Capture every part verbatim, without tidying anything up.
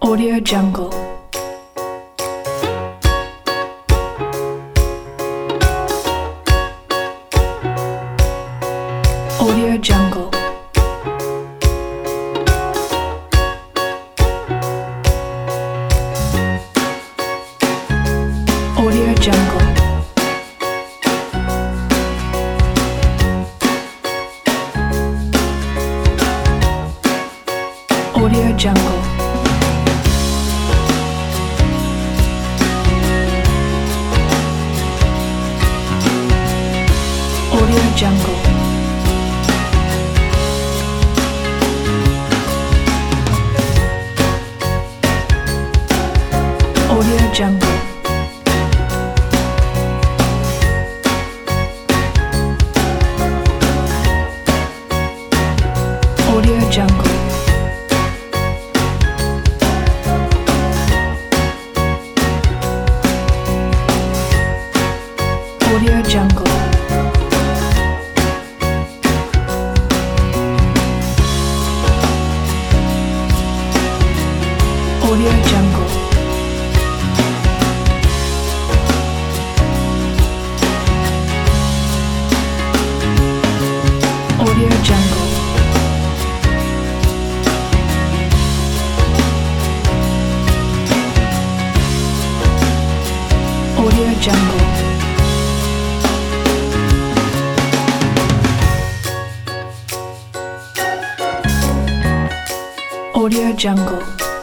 Audio Jungle. Audio Jungle. Audio Jungle. Audio Jungle. Audio Jungle. Audio Jungle. Audio Jungle. Audio Jungle. Audio Jungle. Audio Jungle. Audio Jungle. Audio Jungle.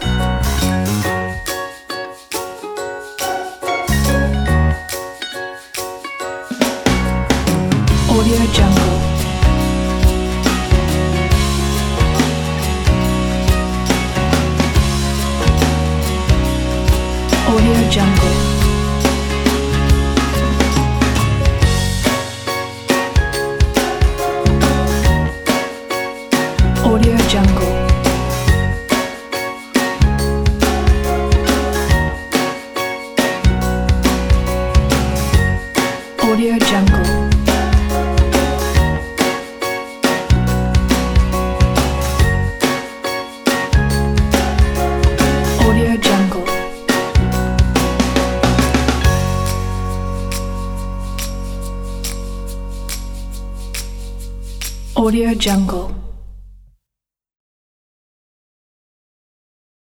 Audio Jungle. Audio Jungle. Audio Jungle. Audio Jungle. Audio Jungle. Audio Jungle.